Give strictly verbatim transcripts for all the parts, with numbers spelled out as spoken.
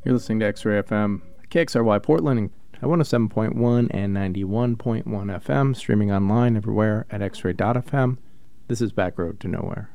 You're listening to X-Ray F M, K X R Y Portland, at one oh seven point one and ninety-one point one F M, streaming online everywhere at x ray dot f m. This is Back Road to Nowhere.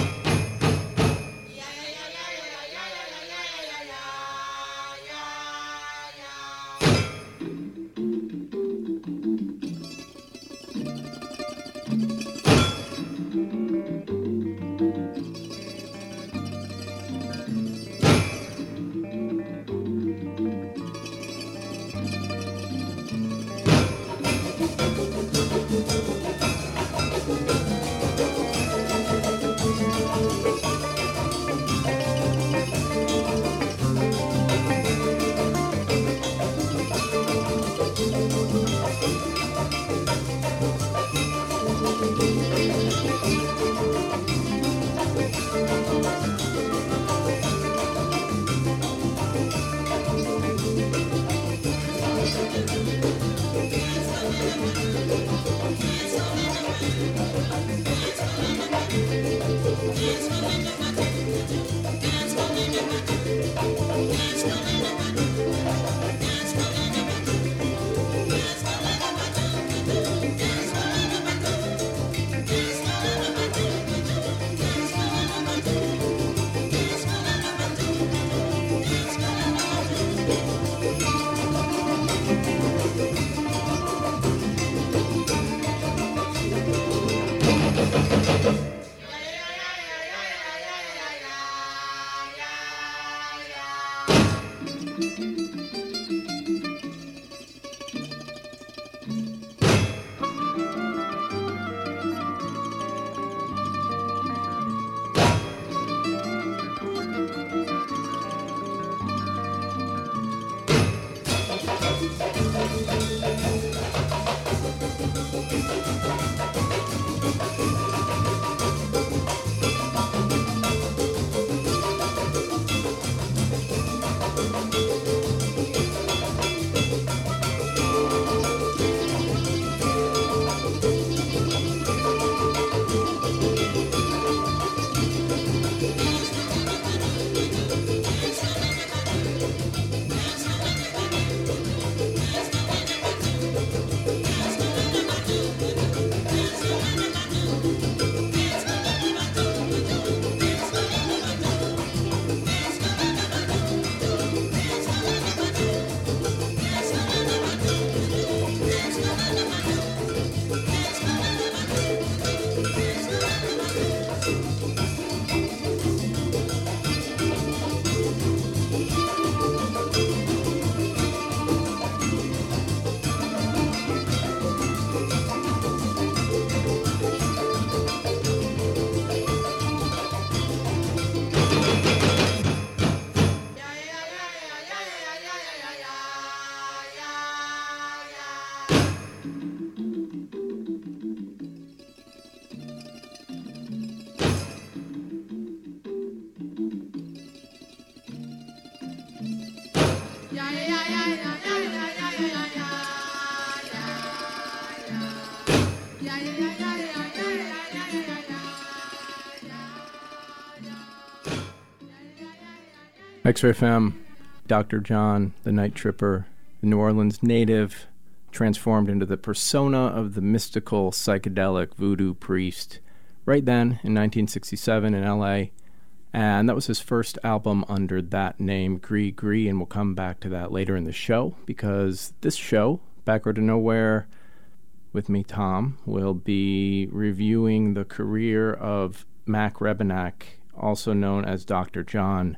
X-Ray F M, Doctor John, the Night Tripper, the New Orleans native, transformed into the persona of the mystical, psychedelic voodoo priest right then in nineteen sixty-seven in L A, and that was his first album under that name, Gree Gree, and we'll come back to that later in the show, because this show, Back Road to Nowhere, with me, Tom, will be reviewing the career of Mac Rebennack, also known as Doctor John.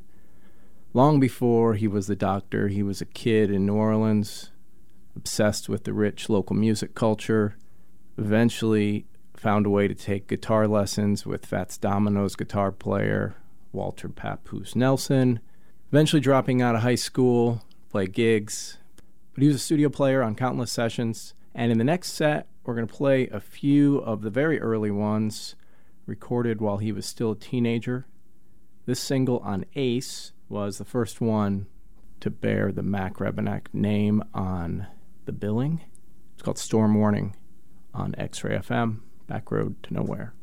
Long before he was the doctor, he was a kid in New Orleans, obsessed with the rich local music culture, eventually found a way to take guitar lessons with Fats Domino's guitar player, Walter Papoose Nelson, eventually dropping out of high school, play gigs. But he was a studio player on countless sessions, and in the next set, we're going to play a few of the very early ones recorded while he was still a teenager. This single on Ace was the first one to bear the Mac Rebennack name on the billing. It's called Storm Warning on X-Ray F M, Back Road to Nowhere.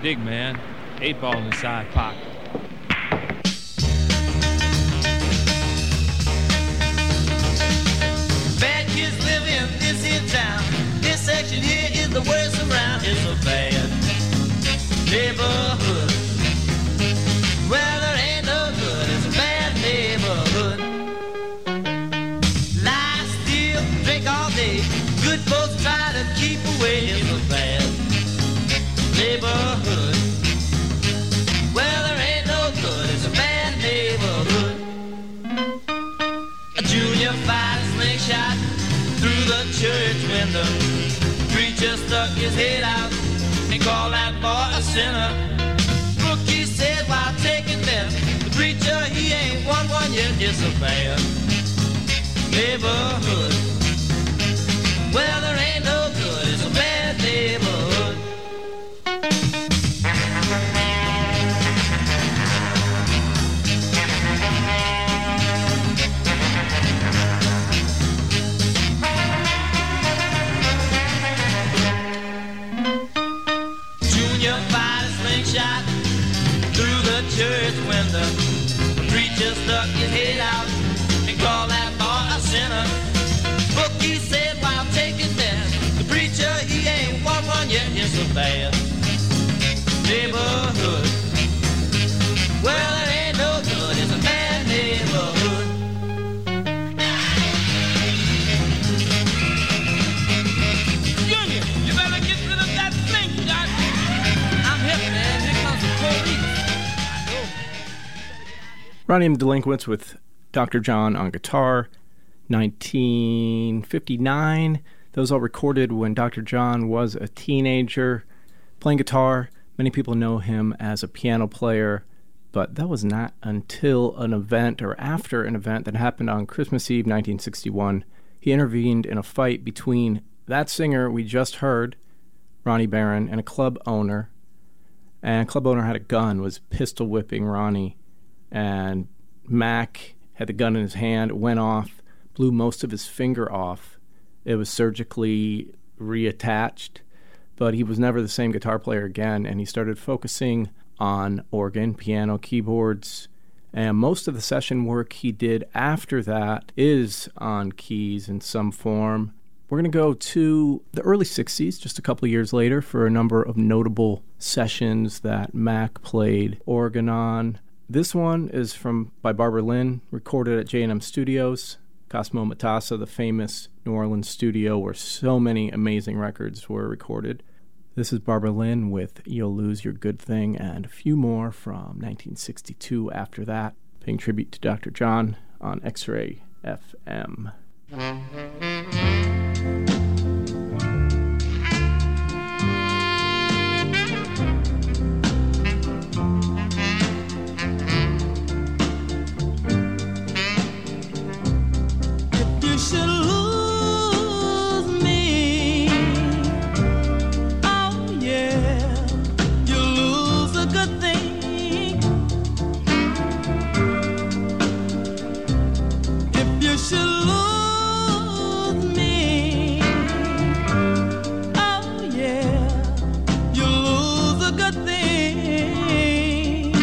Big man, eight ball in the side pocket. Bad kids live in this here town. This section here is the worst around. It's a bad neighborhood. Well, there ain't no good. It's a bad neighborhood. Lie, steal, drink all day. Good folks try to keep away. It's a bad neighborhood. Well, there ain't no good. It's a bad neighborhood. A junior fired a slingshot through the church window. Preacher stuck his head out and called that boy a sinner. Bookie said while taking death, the preacher, he ain't won one yet. It's a bad neighborhood. Well, there ain't no good. It's a bad neighborhood. Junior fired a slingshot through the church window. The preacher stuck his head out and called that boy a sinner. Bookie said while taking death, the preacher, he ain't won one yet. It's a bad neighborhood. Well, it ain't no good. It's a bad neighborhood. Junior, you better get rid of that slingshot. I'm hip, man. Here comes the police. I know. Ronnie and the Delinquents with Doctor John on guitar. nineteen fifty-nine. Those all recorded when Doctor John was a teenager playing guitar. Many people know him as a piano player, but that was not until an event or after an event that happened on Christmas Eve nineteen sixty-one. He intervened in a fight between that singer we just heard, Ronnie Barron, and a club owner. And club owner had a gun, was pistol whipping Ronnie, and Mac had the gun in his hand, went off, blew most of his finger off. It was surgically reattached, but he was never the same guitar player again, and he started focusing on organ, piano, keyboards, and most of the session work he did after that is on keys in some form. We're going to go to the early sixties, just a couple of years later, for a number of notable sessions that Mac played organ on. This one is from by Barbara Lynn, recorded at J and M Studios, Cosmo Matassa, the famous New Orleans studio where so many amazing records were recorded. This is Barbara Lynn with You'll Lose Your Good Thing, and a few more from nineteen sixty-two after that, paying tribute to Doctor John on X-Ray F M. Should lose me, oh yeah, you lose a good thing. If you should lose me, oh yeah, you lose a good thing.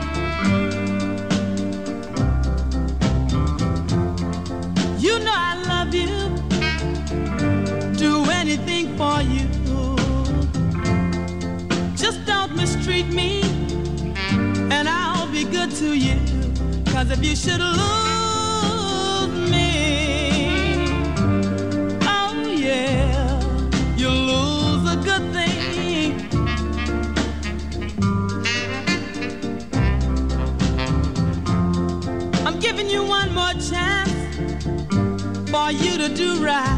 You know I love you, do anything for you. Just don't mistreat me, and I'll be good to you. Cause if you should lose me, oh yeah, you'll lose a good thing. I'm giving you one more chance for you to do right.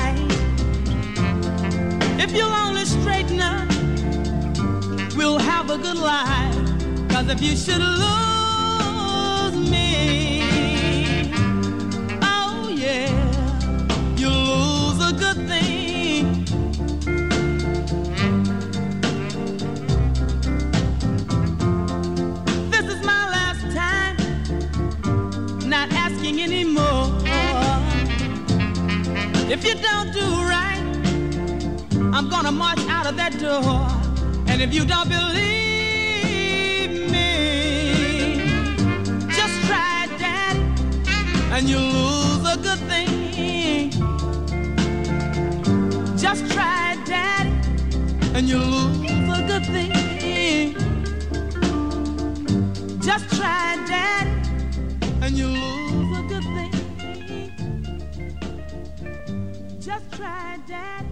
If you'll only straighten up, we'll have a good life. Cause if you should lose me, oh yeah, you'll lose a good thing. This is my last time, not asking anymore. If you don't do right, I'm gonna march out of that door And if you don't believe me, just try it, Daddy, and you'll lose a good thing. Just try it, Daddy, and you'll lose a good thing. Just try it, Daddy, and you'll lose a good thing. Just try it, Daddy.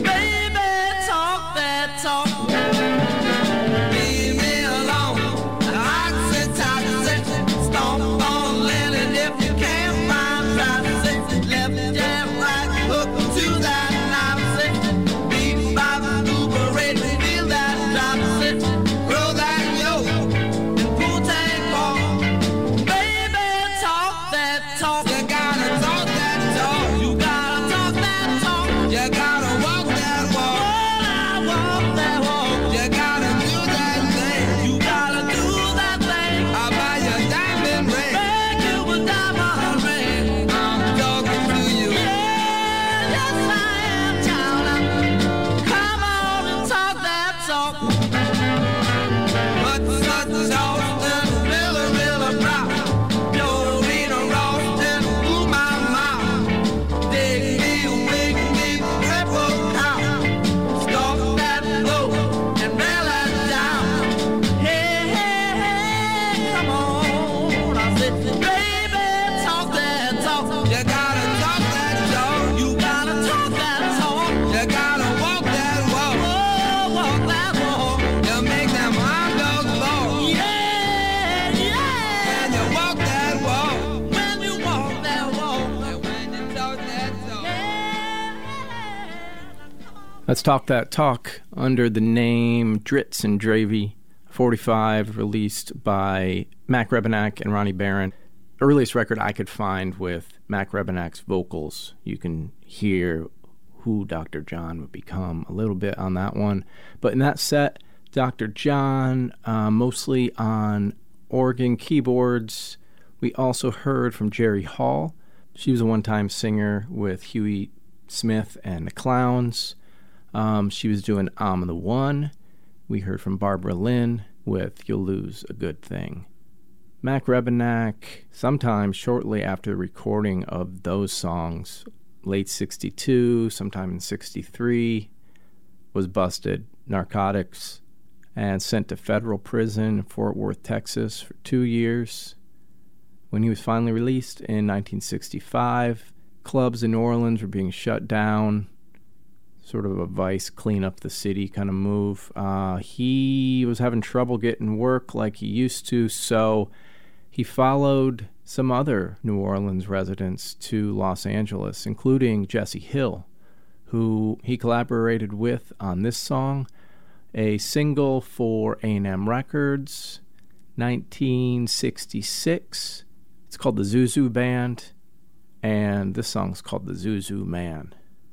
Leave me alone. Let's Talk That Talk under the name Dritz and Dravy, forty-five, released by Mac Rebennack and Ronnie Barron. Earliest record I could find with Mac Rebennack's vocals. You can hear who Doctor John would become a little bit on that one. But in that set, Doctor John, uh, mostly on organ keyboards. We also heard from Jerry Hall. She was a one-time singer with Huey Smith and the Clowns. Um, she was doing I'm the One. We heard from Barbara Lynn with You'll Lose a Good Thing. Mac Rebennack, sometime shortly after the recording of those songs, late sixty-two, sometime in sixty-three, was busted, narcotics, and sent to federal prison in Fort Worth, Texas for two years. When he was finally released in nineteen sixty-five, clubs in New Orleans were being shut down, sort of a Vice clean up the city kind of move. Uh, he was having trouble getting work like he used to, so he followed some other New Orleans residents to Los Angeles, including Jesse Hill, who he collaborated with on this song, a single for A and M Records, nineteen sixty-six. It's called the Zuzu Band, and this song's called the Zuzu Man.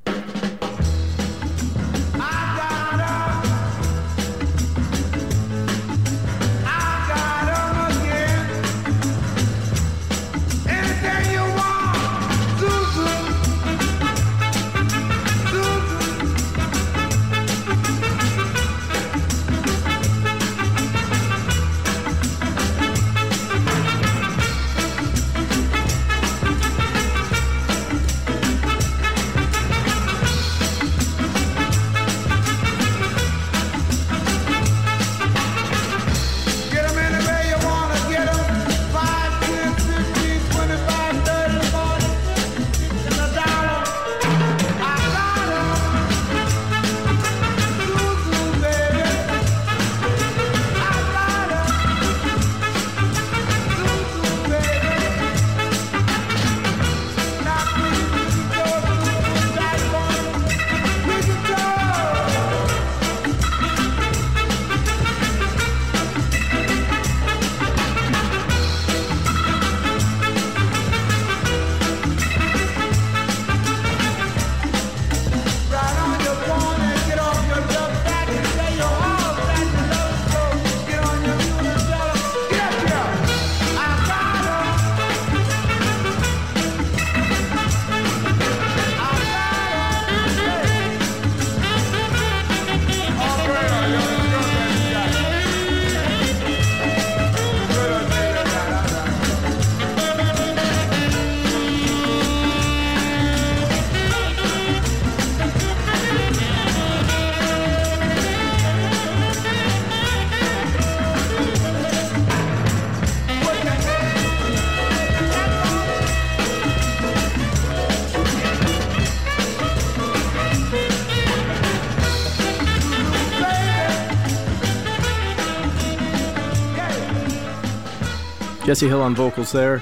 Jesse Hill on vocals there.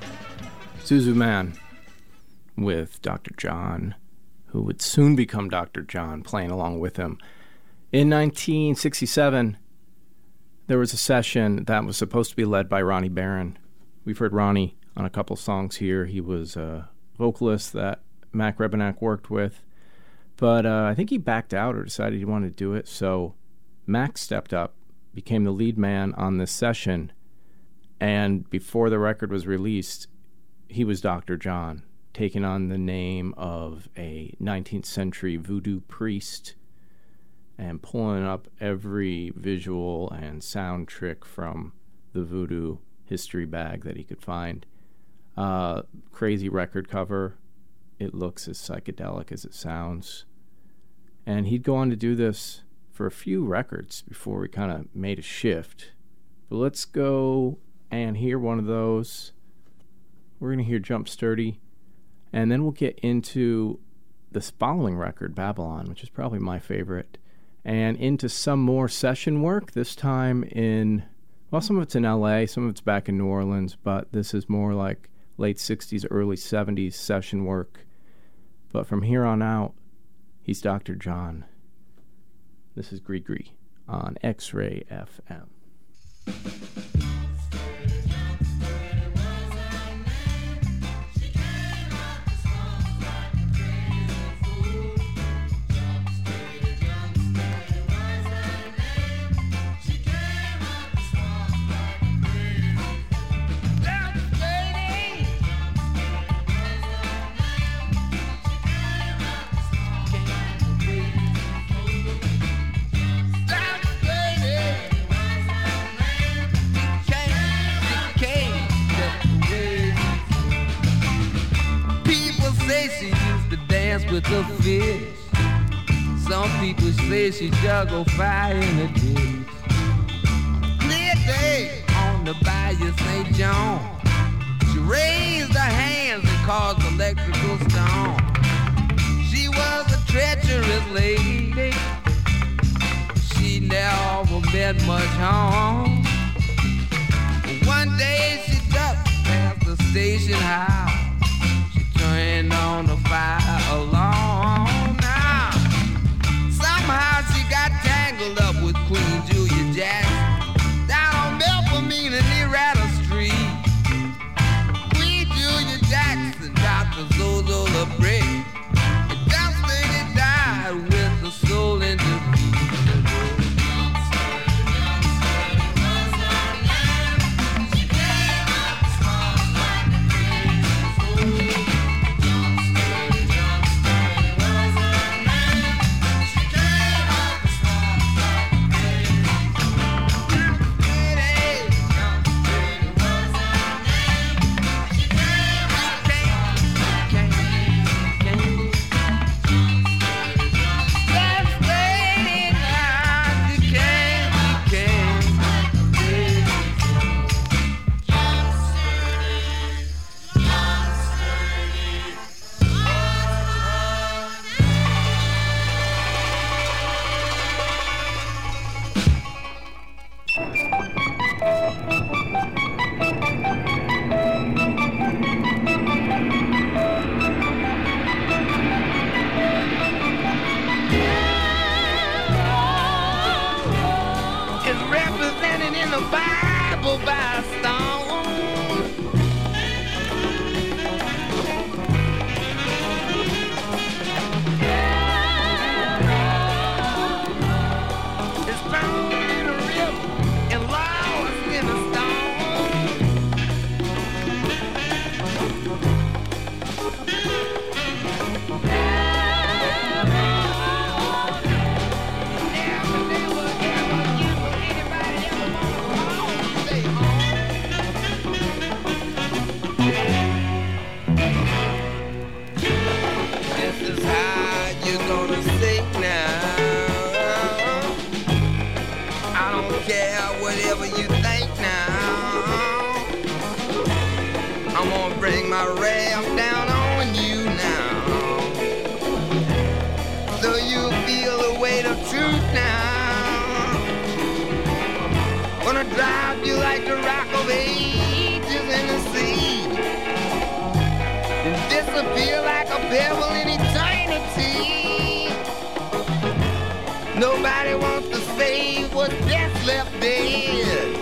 Zuzu Man with Doctor John, who would soon become Doctor John, playing along with him. In nineteen sixty-seven, there was a session that was supposed to be led by Ronnie Barron. We've heard Ronnie on a couple songs here. He was a vocalist that Mac Rebennack worked with. But uh, I think he backed out or decided he wanted to do it. So Mac stepped up, became the lead man on this session. And before the record was released, he was Doctor John, taking on the name of a nineteenth century voodoo priest and pulling up every visual and sound trick from the voodoo history bag that he could find. Uh, crazy record cover. It looks as psychedelic as it sounds. And he'd go on to do this for a few records before we kind of made a shift. But let's go and hear one of those. We're going to hear Jump Sturdy, and then we'll get into this following record, Babylon, which is probably my favorite, and into some more session work, this time in, well, some of it's in L A, some of it's back in New Orleans, but this is more like late sixties, early seventies session work. But from here on out, he's Doctor John. This is Gree on X-Ray F M. With the fish. Some people say she juggled fire in the ditch. Clear day on the Bayou Saint John. She raised her hands and caused electrical storm. She was a treacherous lady. She never meant much harm. One day she ducked past the station house. Turned on the fire alarm. Now, somehow she got tangled up with Queen Julia Jackson down on Melpomene and Loretta Street. Queen Julia Jackson dropped the Zozo La Brick, and just lady died with the soul in defeat. Nobody wants to save what's just left dead.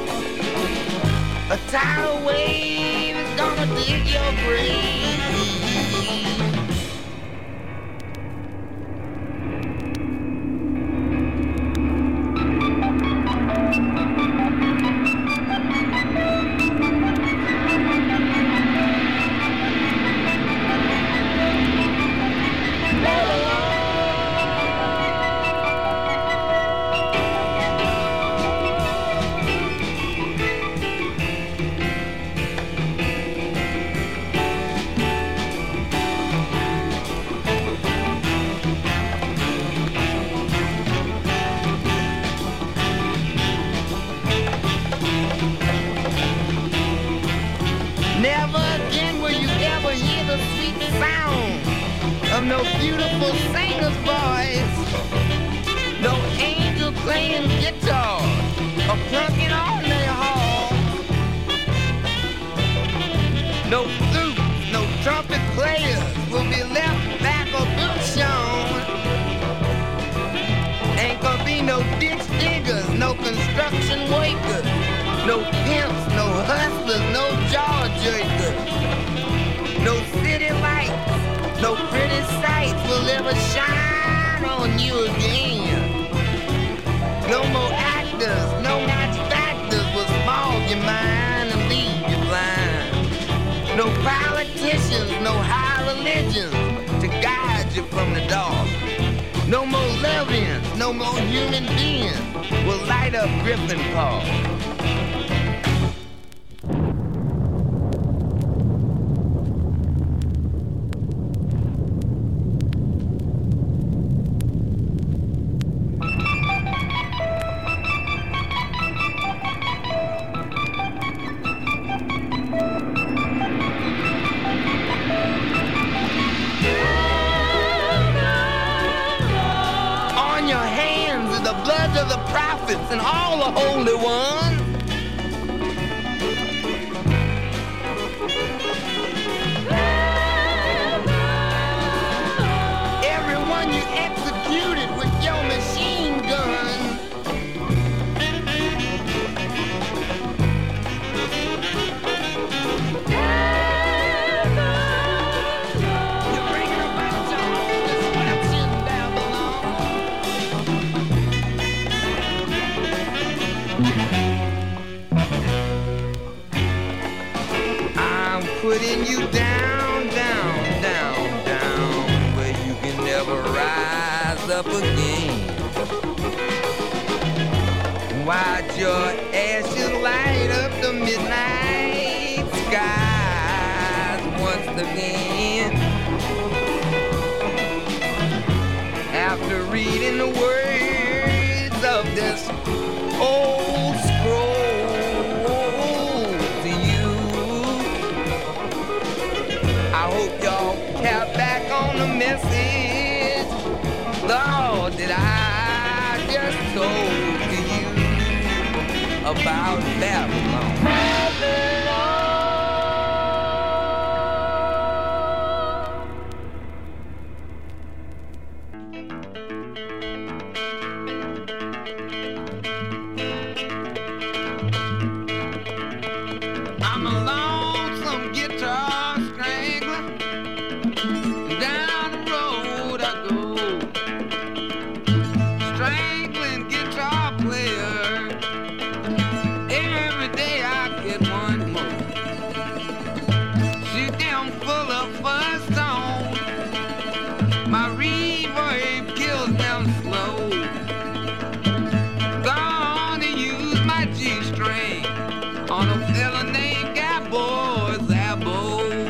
A tidal wave is gonna dig your grave. No beautiful singer's voice, no angel playing guitar or plunking on their horn, no flute, no trumpet players will be left back or boots shown. Ain't gonna be No pimps, no hustlers, no jaw jerkers. No city lights, no pretty sights will ever shine on you again. No more actors, no match factors will smog your mind and leave you blind. No politicians, no high religions to guide you from the dark. No more levians, no more human beings will light up Griffin Park. And all the holy ones. Everyone you executed with your machine gun. You're bringing about your own destruction, Babylon. I'm putting you down, down, down, down, where you can never rise up again. Watch your ashes light up the midnight skies once again. After reading the words of this old scroll to you, I hope y'all cap back on the message, Lord, that I just told to you about Babylon. Babylon. I'm a lonesome guitar strangler. Down the road I go, strangling guitar player. Every day I get one more. Shoot them full of fuzz tone. My reverb kills them slow. Gonna use my G string on a fella named Gabor Zabo.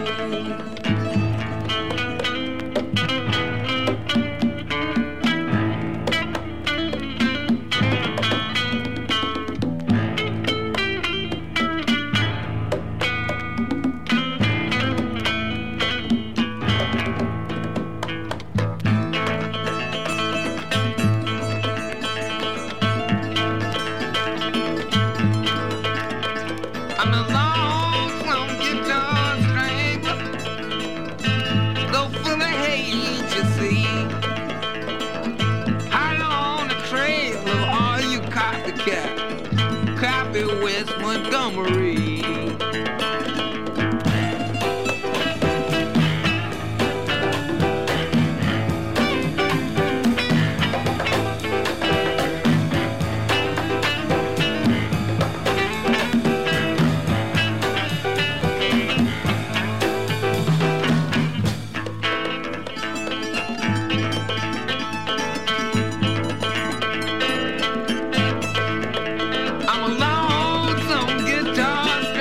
I'm a lonesome guitar strangler, so full of hate, you see. High on the trail of all you copycat, copy West Montgomery. I'm a lonesome guitar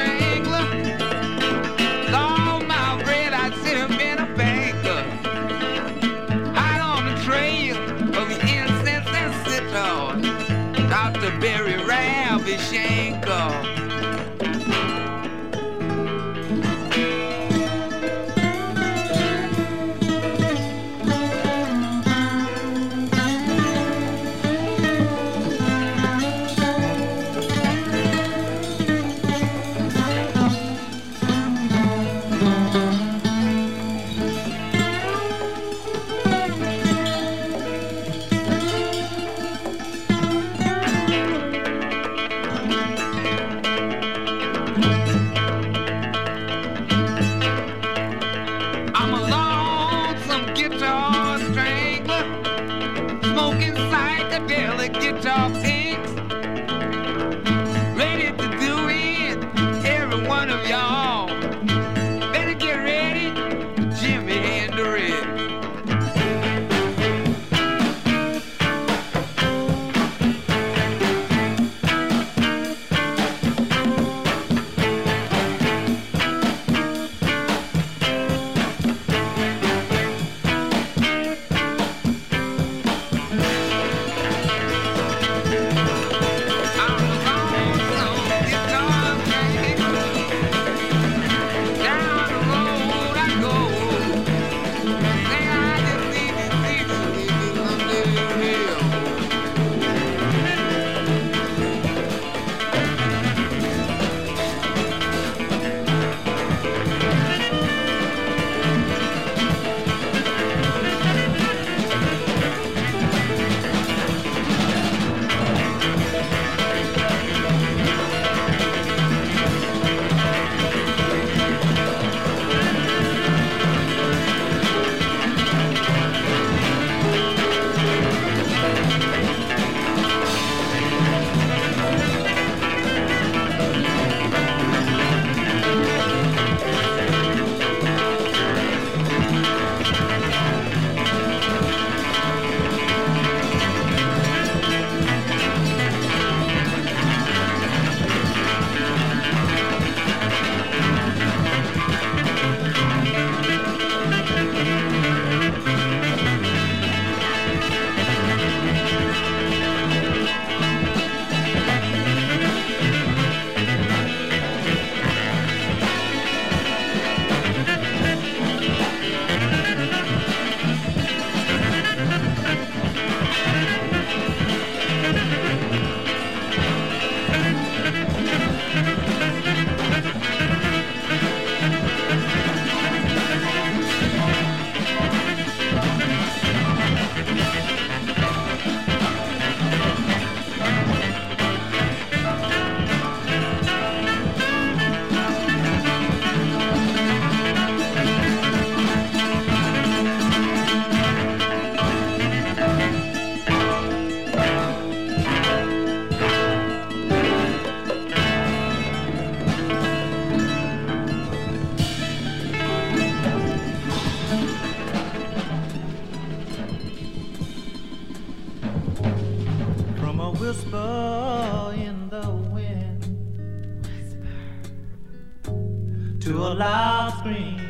to a loud scream.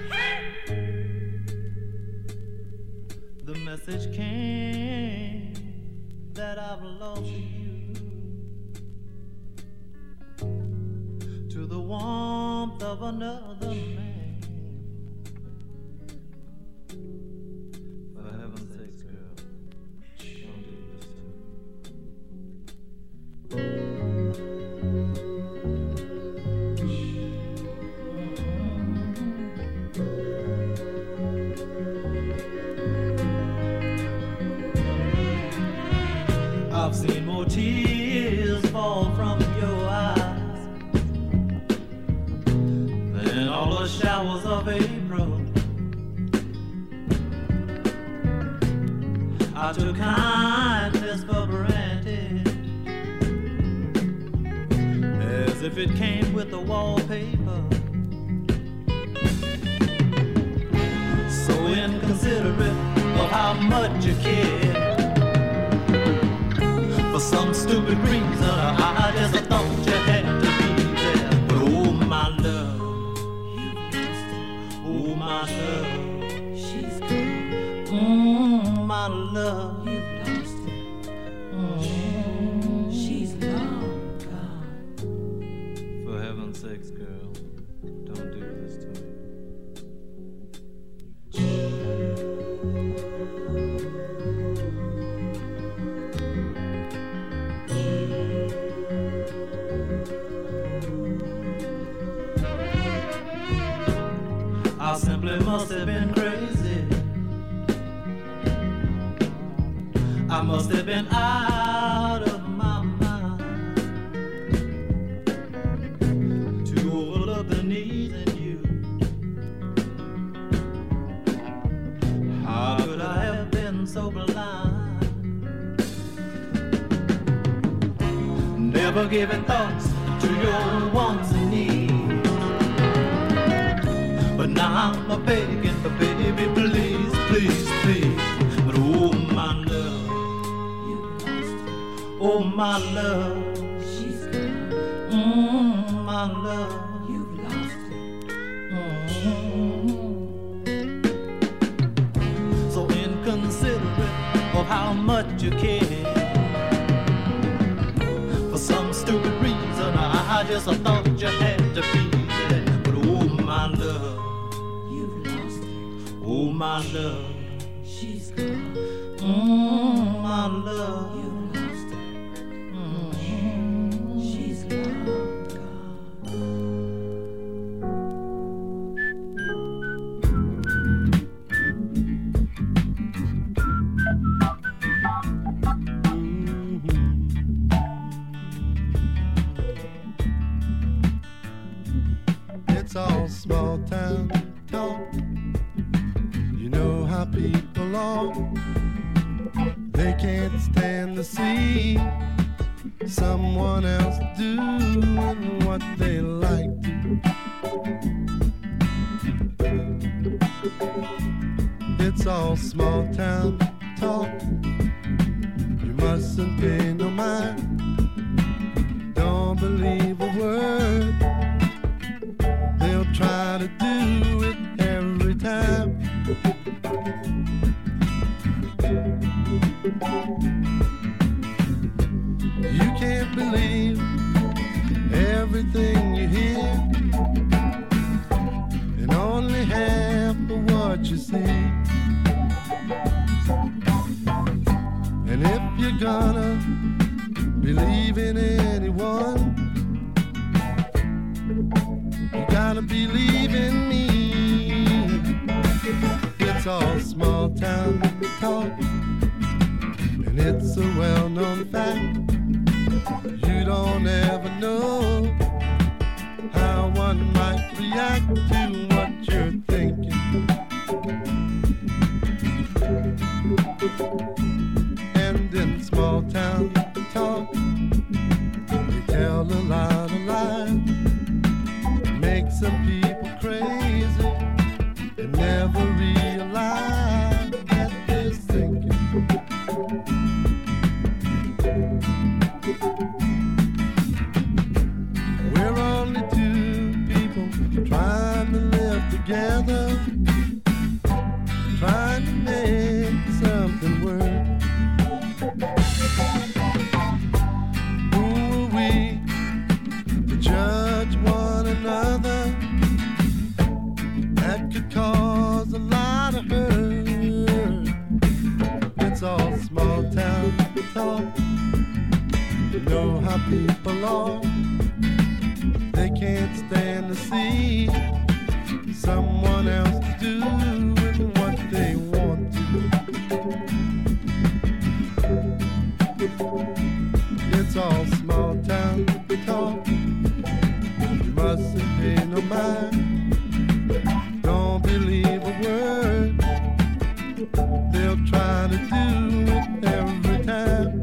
The message came that I've lost you, to the warmth of another man. For heaven's sakes, girl, don't do this to me. I've seen more tears fall from your eyes than all the showers of April. I took kindness for granted, as if it came with the wallpaper. So inconsiderate of how much you care. For some stupid reason, I just thought you had to be there. But oh my love, oh my love, she's gone. Mm, my love, you've lost it. Mm, she's long gone. For heaven's sakes, girl, don't do this to me. I simply must have been crazy. I must have been out of my mind to overlook the need in you. How could I have been so blind? Never giving thoughts to your wants and needs. But now I'm a begging for baby, please, please, please. But oh my love, you lost her. Oh my love, she's gone. Mm, my love, you've lost her. Mm. So inconsiderate of how much you care. For some stupid reason, I just thought you had to be there. But oh my love, oh my love, she's gone. Mm, my love, you lost her. Mm, she's long Mm-hmm. It's all small town talk. You know how people are. They can't stand to see someone else doing what they like to. It's all small town talk. You mustn't pay no mind. Don't believe a word. They'll try to do it every time. You can't believe everything you hear, and only half of what you see. And if you're gonna believe in anyone, you gotta believe in me. It's all small town talk, and it's a well-known fact. You don't ever know how one might react to what you're thinking. And in small town talk, they tell a lot of lies, make some people crazy and never realize that they're thinking. We're only two people trying talk. You know how people are. They can't stand to see someone else doing what they want to. It's all small town talk. You mustn't pay no mind. Don't believe a word. They'll try to do it every time.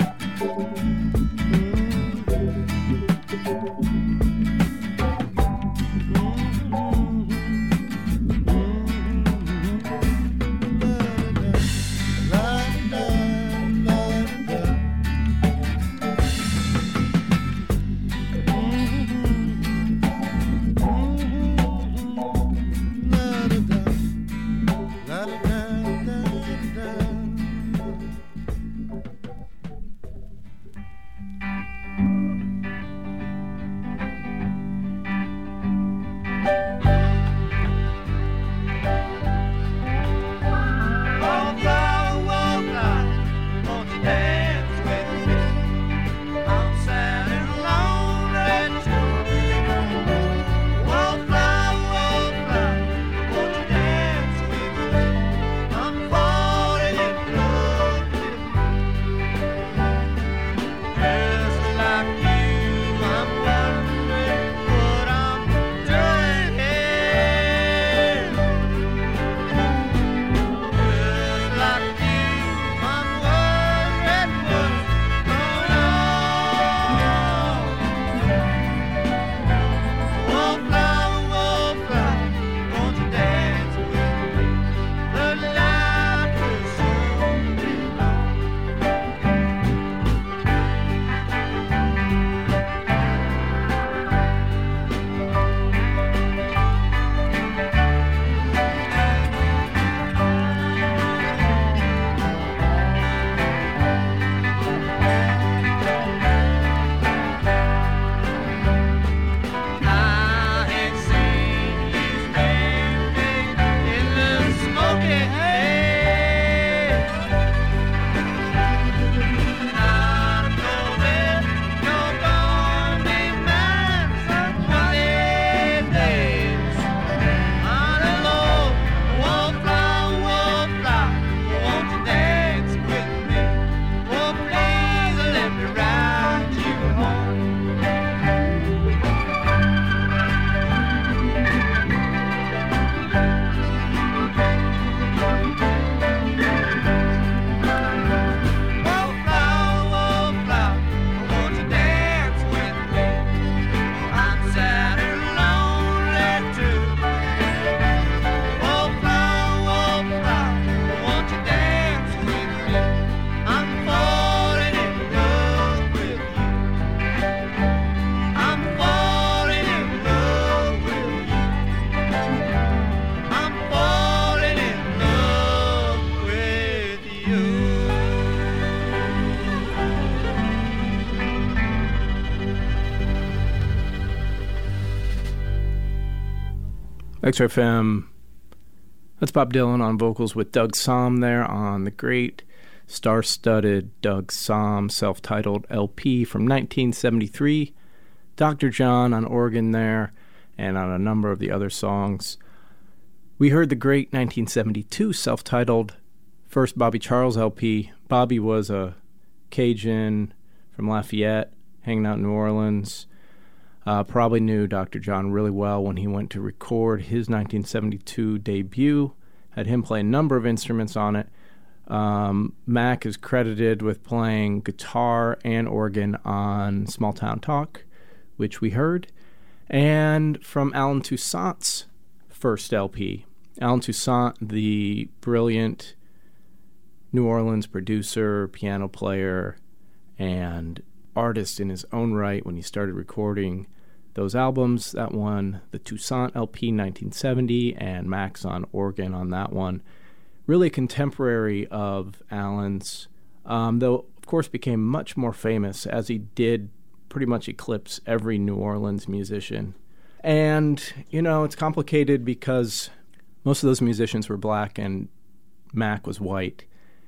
X R F M. That's Bob Dylan on vocals with Doug Sahm there on the great star-studded Doug Sahm self-titled L P from nineteen seventy-three. Doctor John on organ there and on a number of the other songs. We heard the great nineteen seventy-two self-titled first Bobby Charles L P. Bobby was a Cajun from Lafayette, hanging out in New Orleans. Uh, probably knew Doctor John really well when he went to record his nineteen seventy-two debut. Had him play a number of instruments on it. Um, Mac is credited with playing guitar and organ on Small Town Talk, which we heard. And from Allen Toussaint's first L P. Allen Toussaint, the brilliant New Orleans producer, piano player, and artist in his own right when he started recording those albums. That one, the Toussaint L P nineteen seventy, and Max on organ on that one. Really contemporary of Allen's, um, though of course became much more famous as he did pretty much eclipse every New Orleans musician. And, you know, it's complicated because most of those musicians were black and Mac was white.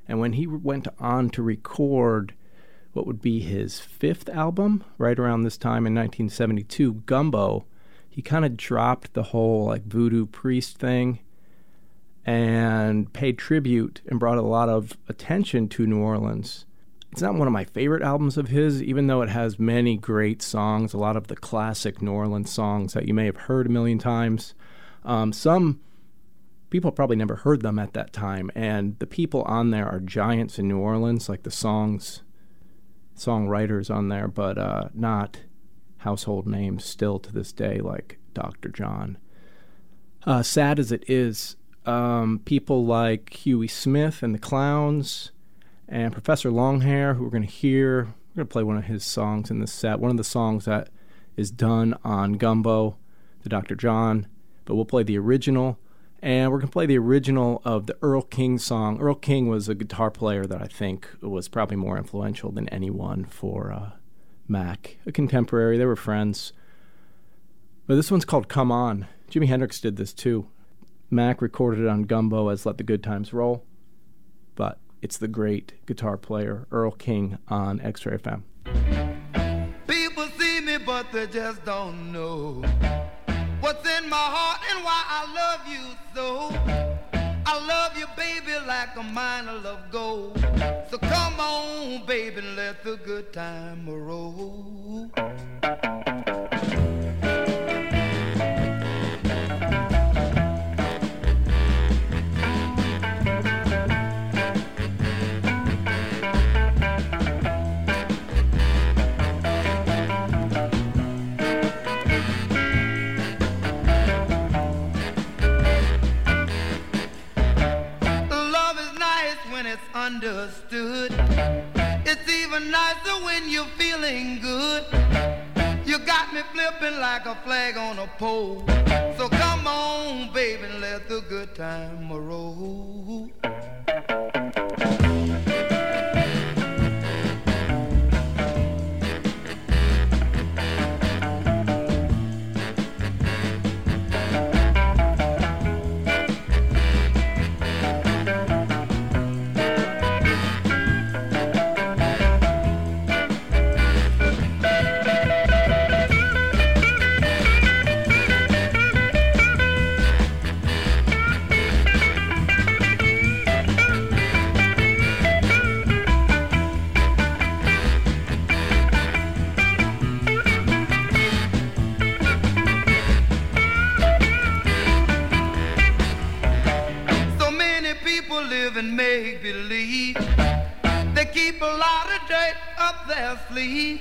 And when he went on to record what would be his fifth album, right around this time in nineteen seventy-two, Gumbo, he kind of dropped the whole like voodoo priest thing and paid tribute and brought a lot of attention to New Orleans. It's not one of my favorite albums of his, even though it has many great songs, a lot of the classic New Orleans songs that you may have heard a million times. Um, some people probably never heard them at that time, and the people on there are giants in New Orleans, like the songs, songwriters on there, but uh, not household names still to this day, like Doctor John. Uh, sad as it is, um, people like Huey Smith and the Clowns and Professor Longhair, who we're going to hear, we're going to play one of his songs in this set, one of the songs that is done on Gumbo, the Doctor John, but we'll play the original, and we're going to play the original of the Earl King song. Earl King was a guitar player that I think was probably more influential than anyone for uh, Mac, a contemporary. They were friends. But this one's called Come On. Jimi Hendrix did this too. Mac recorded it on Gumbo as Let the Good Times Roll, but it's the great guitar player Earl King on X-Ray F M. People see me, but they just don't know what's in my heart and why I love you so. I love you, baby, like a mine of love gold. So come on, baby, and let the good time roll. Understood. It's even nicer when you're feeling good. You got me flipping like a flag on a pole. So come on, baby, and let the good time roll. Make believe they keep a lot of dirt up their sleeve.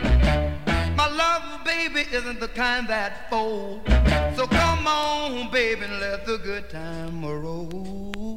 My love, baby, isn't the kind that folds. So come on, baby, and let the good time roll.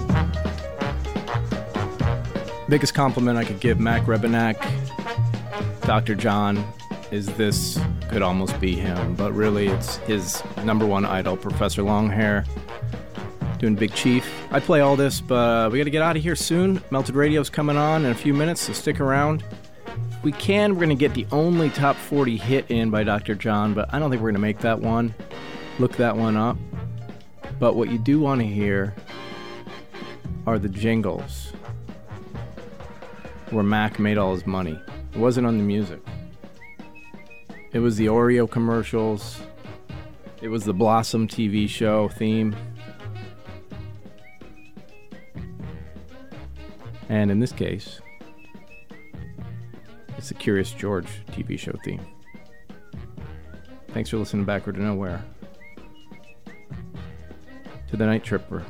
Biggest compliment I could give Mac Rebennack Doctor John is this could almost be him, but really it's his number one idol, Professor Longhair, doing Big Chief. I play all this, but we got to get out of here soon. Melted Radio's coming on in a few minutes, so stick around. If we can, we're going to get the only top forty hit in by Doctor John, but I don't think we're going to make that one. Look that one up. But what you do want to hear are the jingles where Mac made all his money. It wasn't on the music. It was the Oreo commercials. It was the Blossom T V show theme. And in this case, it's the Curious George T V show theme. Thanks for listening to Backward to Nowhere. To the Night Tripper.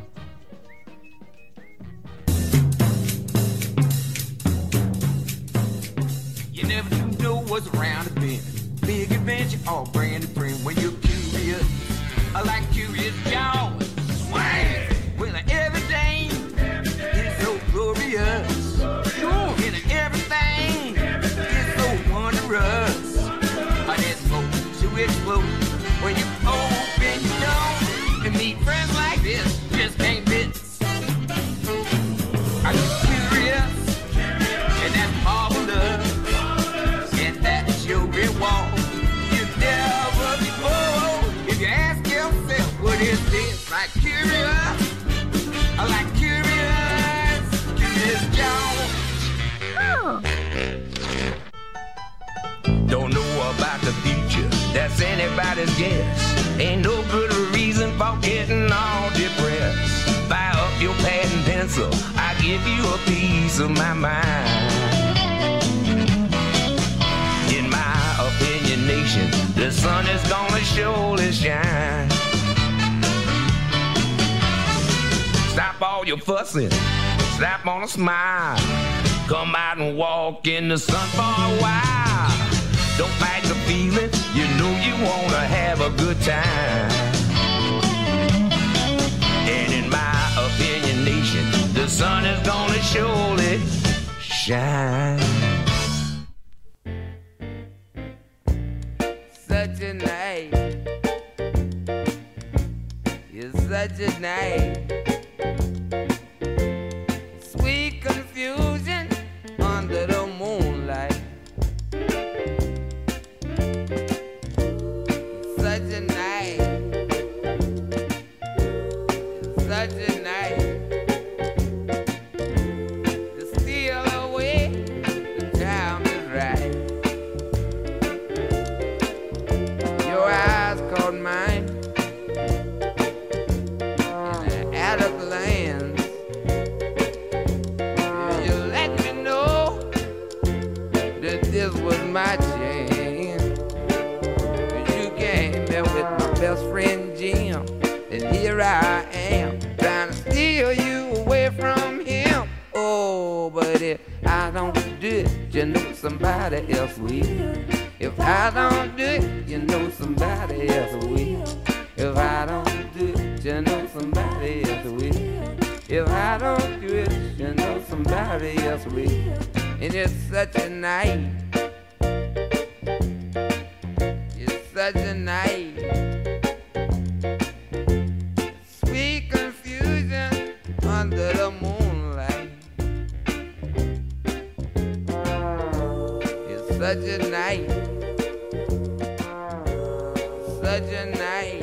You never do know what's around the bend. Big adventure or brand new friend when you're curious. I like Curious George. Swing! Well, everything is so glorious. Sure. And everything is so wondrous. I just hope to explode when you open your door and meet friends like this. Just can't miss. Are you curious? And that's marvelous. And that's your reward. You never be bored if you ask yourself, what is this? Like curious? I like curious. Curious George. Oh. Don't know about the future. That's anybody's guess. Ain't no good reason for getting all depressed. Fire up your pad and pencil. I give you a piece of my mind. In my opinion, nation, the sun is gonna surely shine. Stop all your fussing. Slap on a smile. Come out and walk in the sun for a while. Don't fight the feeling, you know you wanna have a good time. And in my opinion, nation, the sun is gonna surely shine. Such a night, it's such a night. Sweet confusion under the moonlight. Such a night, such a night to steal away, the time is right. Your eyes caught mine in the attic lands. You let me know that this was my chance. With my best friend Jim, and here I am trying to steal you away from him. Oh, but if I don't do it, you know somebody else will. If I don't do it, you know somebody else will. If I don't do it, you know somebody else will. If I don't do it, you know somebody else will. And it's such a night. Such a night, sweet confusion under the moonlight. It's such a night, such a night.